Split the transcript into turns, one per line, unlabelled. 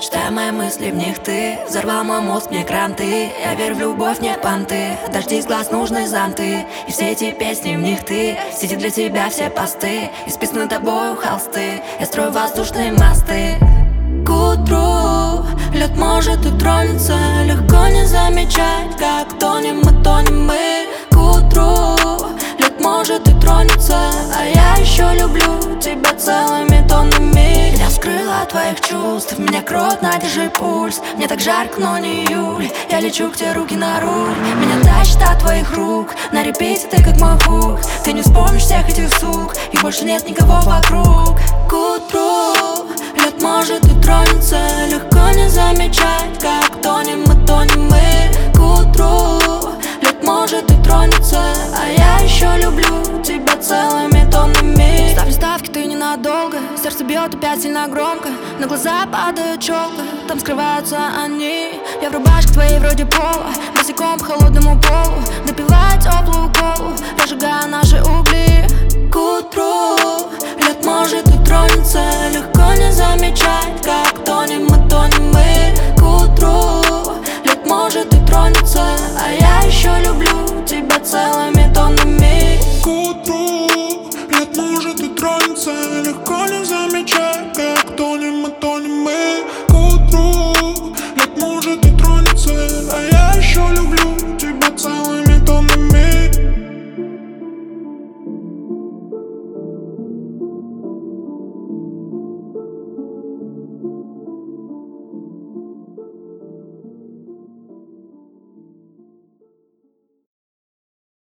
Читая мои мысли, в них ты взорвал мой мозг, мне кранты. Я верю в любовь, не понты. Дожди из глаз, нужны зонты. И все эти песни, в них ты. В сети для тебя все посты. Исписаны тобою холсты. Я строю воздушные мосты. К утру лед может и тронется. Легко не замечать, как тонем мы. К утру лед может и тронется. А я еще люблю тебя целыми тоннами. Я скрыла от твоих чувств, меня кротно, держи пульс. Мне так жарко, но не июль. Я лечу к тебе, руки на руль. Меня тащит от твоих рук. На репите ты как мой хук. Ты не вспомнишь всех этих сук. И больше нет никого вокруг. К утру лед может и тронется. Легко не замечать, как тонем мы. К утру лед может и тронется. А я еще люблю тебя целыми тоннами. Ставлю ставки, ты ненадолго. Сердце бьет опять сильно громко. На глаза падает челка, там скрываются они. Я в рубашке твоей вроде пола, босиком по холодному полу. Допиваю теплую колу, разжигая наши угли. К утру лед может и тронется. Легко не замечать, как тонем мы. К